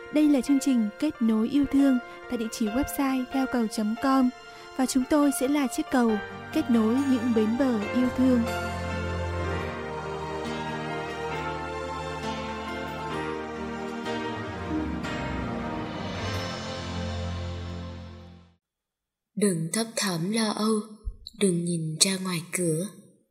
Đây là chương trình Kết nối yêu thương tại địa chỉ website theo cầu.com và chúng tôi sẽ là chiếc cầu kết nối những bến bờ yêu thương. Đừng thấp thỏm lo âu, đừng nhìn ra ngoài cửa.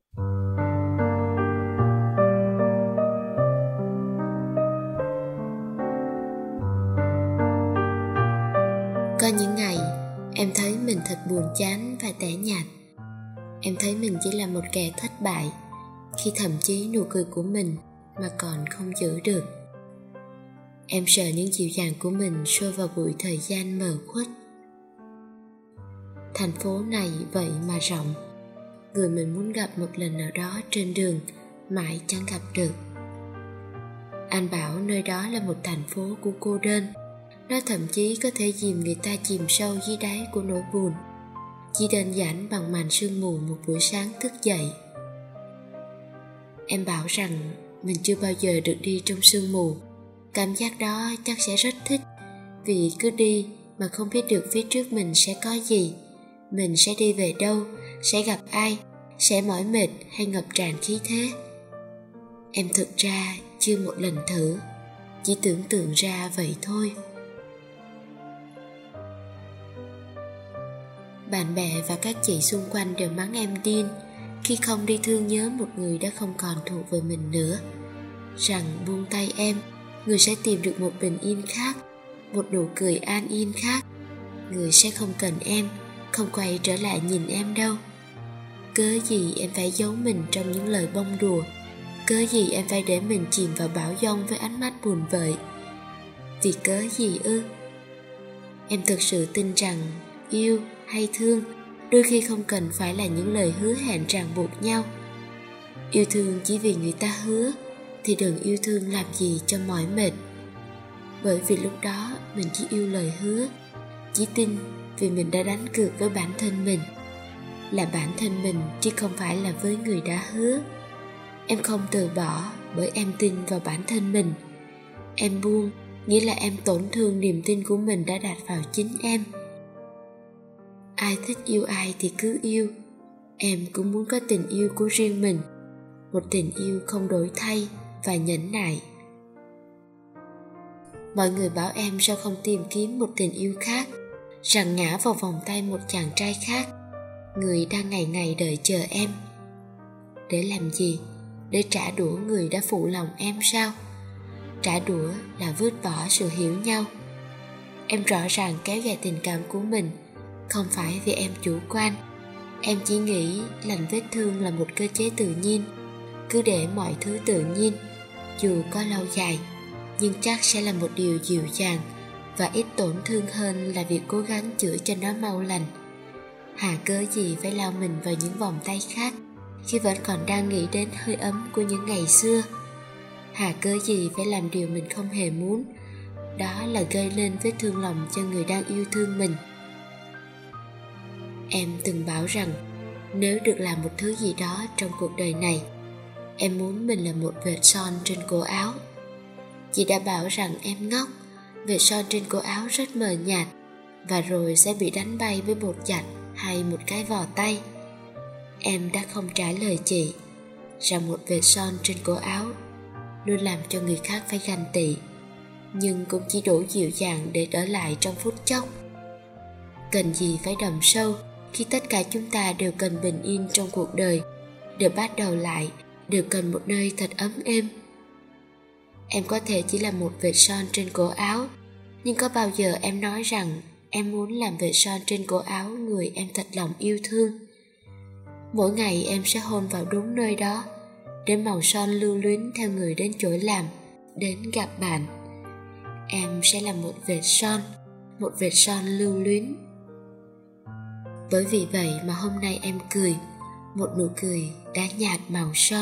Có những ngày em thấy mình thật buồn chán và tẻ nhạt. Em thấy mình chỉ là một kẻ thất bại khi thậm chí nụ cười của mình mà còn không giữ được. Em sợ những dịu dàng của mình xô vào bụi thời gian mờ khuất. Thành phố này vậy mà rộng, người mình muốn gặp một lần nào đó trên đường mãi chẳng gặp được. Anh bảo nơi đó là một thành phố của cô đơn, nó thậm chí có thể dìm người ta chìm sâu dưới đáy của nỗi buồn, chỉ đơn giản bằng màn sương mù một buổi sáng thức dậy. Em bảo rằng mình chưa bao giờ được đi trong sương mù. Cảm giác đó chắc sẽ rất thích, vì cứ đi mà không biết được phía trước mình sẽ có gì, mình sẽ đi về đâu, sẽ gặp ai, sẽ mỏi mệt hay ngập tràn khí thế. Em thực ra chưa một lần thử, chỉ tưởng tượng ra vậy thôi. Bạn bè và các chị xung quanh đều mắng em điên khi không đi thương nhớ một người đã không còn thuộc về mình nữa, rằng buông tay em, người sẽ tìm được một bình yên khác, một nụ cười an yên khác. Người sẽ không cần em, không quay trở lại nhìn em đâu. Cớ gì em phải giấu mình trong những lời bông đùa? Cớ gì em phải để mình chìm vào bão giông với ánh mắt buồn vợi? Vì cớ gì ư? Em thực sự tin rằng yêu hay thương đôi khi không cần phải là những lời hứa hẹn ràng buộc nhau. Yêu thương chỉ vì người ta hứa thì đừng yêu thương làm gì cho mỏi mệt. Bởi vì lúc đó mình chỉ yêu lời hứa, chỉ tin vì mình đã đánh cược với bản thân mình, là bản thân mình chứ không phải là với người đã hứa. Em không từ bỏ bởi em tin vào bản thân mình. Em buông nghĩa là em tổn thương niềm tin của mình đã đặt vào chính em. Ai thích yêu ai thì cứ yêu. Em cũng muốn có tình yêu của riêng mình, một tình yêu không đổi thay và nhẫn nại. Mọi người bảo em sao không tìm kiếm một tình yêu khác, rằng ngã vào vòng tay một chàng trai khác, người đang ngày ngày đợi chờ em. Để làm gì? Để trả đũa người đã phụ lòng em sao? Trả đũa là vứt bỏ sự hiểu nhau. Em rõ ràng kéo dài tình cảm của mình không phải vì em chủ quan. Em chỉ nghĩ lành vết thương là một cơ chế tự nhiên. Cứ để mọi thứ tự nhiên, dù có lâu dài, nhưng chắc sẽ là một điều dịu dàng và ít tổn thương hơn là việc cố gắng chữa cho nó mau lành. Hà cớ gì phải lao mình vào những vòng tay khác khi vẫn còn đang nghĩ đến hơi ấm của những ngày xưa? Hà cớ gì phải làm điều mình không hề muốn, đó là gây lên vết thương lòng cho người đang yêu thương mình. Em từng bảo rằng nếu được làm một thứ gì đó trong cuộc đời này, em muốn mình là một vệt son trên cổ áo. Chị đã bảo rằng em ngốc, vệt son trên cổ áo rất mờ nhạt và rồi sẽ bị đánh bay với bột giặt hay một cái vò tay. Em đã không trả lời chị rằng một vệt son trên cổ áo luôn làm cho người khác phải ganh tị, nhưng cũng chỉ đủ dịu dàng để đỡ lại trong phút chốc. Cần gì phải đầm sâu khi tất cả chúng ta đều cần bình yên trong cuộc đời, đều bắt đầu lại, đều cần một nơi thật ấm êm. Em có thể chỉ là một vệt son trên cổ áo, nhưng có bao giờ em nói rằng em muốn làm vệt son trên cổ áo người em thật lòng yêu thương? Mỗi ngày em sẽ hôn vào đúng nơi đó, để màu son lưu luyến theo người đến chỗ làm, đến gặp bạn. Em sẽ là một vệt son lưu luyến. Bởi vì vậy mà hôm nay em cười, một nụ cười đã nhạt màu son.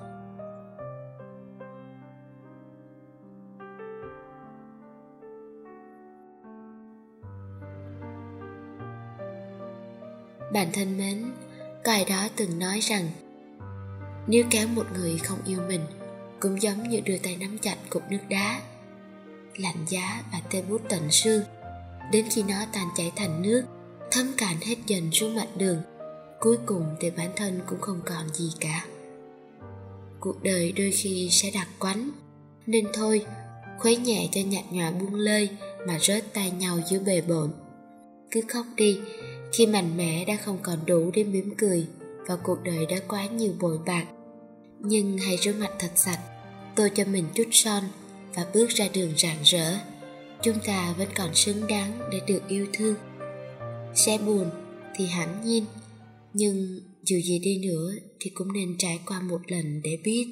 Bạn thân mến, có ai đó từng nói rằng nếu kéo một người không yêu mình cũng giống như đưa tay nắm chặt cục nước đá. lạnh giá và tê buốt tận xương, đến khi nó tan chảy thành nước, thấm cạn hết dần xuống mặt đường. Cuối cùng thì bản thân cũng không còn gì cả. Cuộc đời đôi khi sẽ đặc quánh, nên thôi, khuấy nhẹ cho nhạt nhòa buông lơi mà rớt tay nhau giữa bề bộn. Cứ khóc đi, khi mạnh mẽ đã không còn đủ để mỉm cười và cuộc đời đã quá nhiều bội bạc. Nhưng hãy rửa mặt thật sạch, tô cho mình chút son và bước ra đường rạng rỡ. Chúng ta vẫn còn xứng đáng để được yêu thương. Sẽ buồn thì hẳn nhiên, nhưng dù gì đi nữa thì cũng nên trải qua một lần để biết.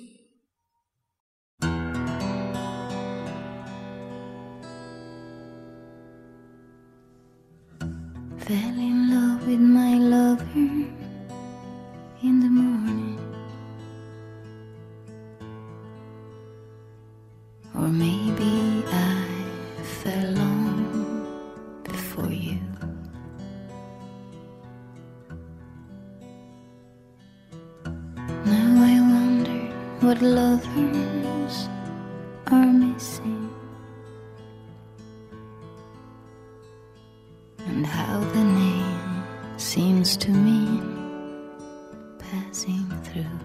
Fell in love with my lover in the morning, or maybe I fell long before you. Now I wonder what lovers are missing, and how the name seems to mean passing through.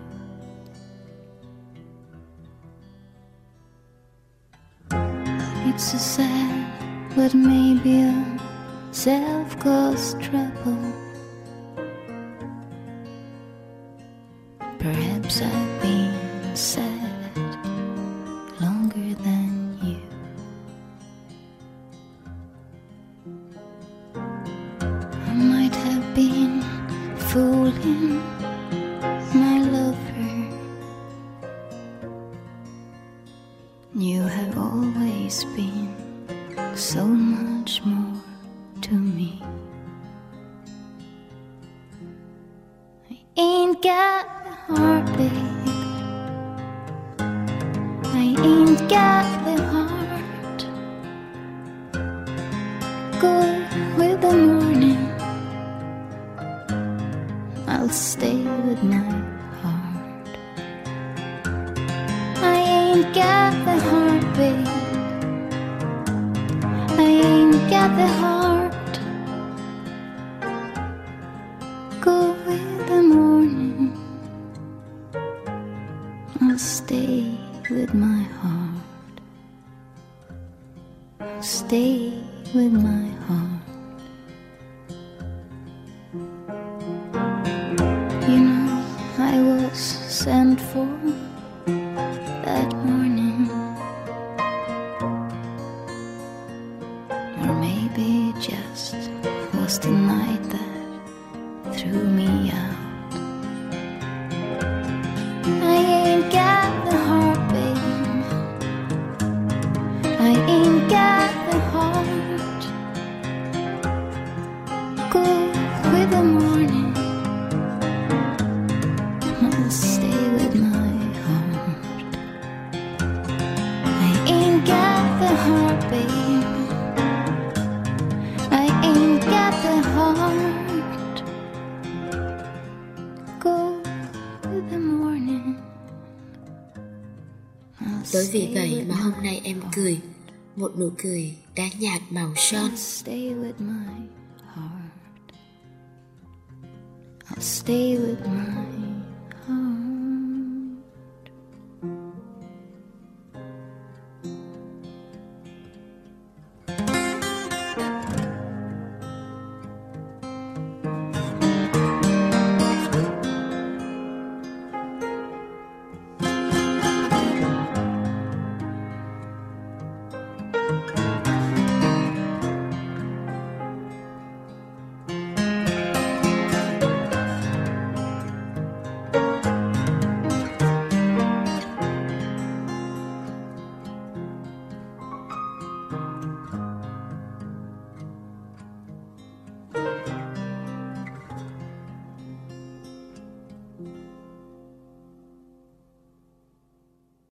It's a sad but maybe a self-caused trouble. Perhaps I've been sad longer than you. I might have been fooling my lover. You have always been so much more to me. I ain't got the heart, babe. I ain't got the heart. Go with the morning, I'll stay with my heart. I ain't got the heart, babe. I ain't got the heart. Go with the morning, I'll stay with my heart. I'll stay with my heart. You know, I was sent for that morning, or maybe it just was the night that threw me out. I ain't got the heart, babe. I ain't got the heart. Go with the morning, I'll stay with my heart. I ain't got the heart, babe. I ain't got the heart. Go with the morning, I'll Bởi vì stay vậy with mà hôm my nay em heart. cười, một nụ cười đã nhạt màu son. I'll stay with my heart. I'll stay with my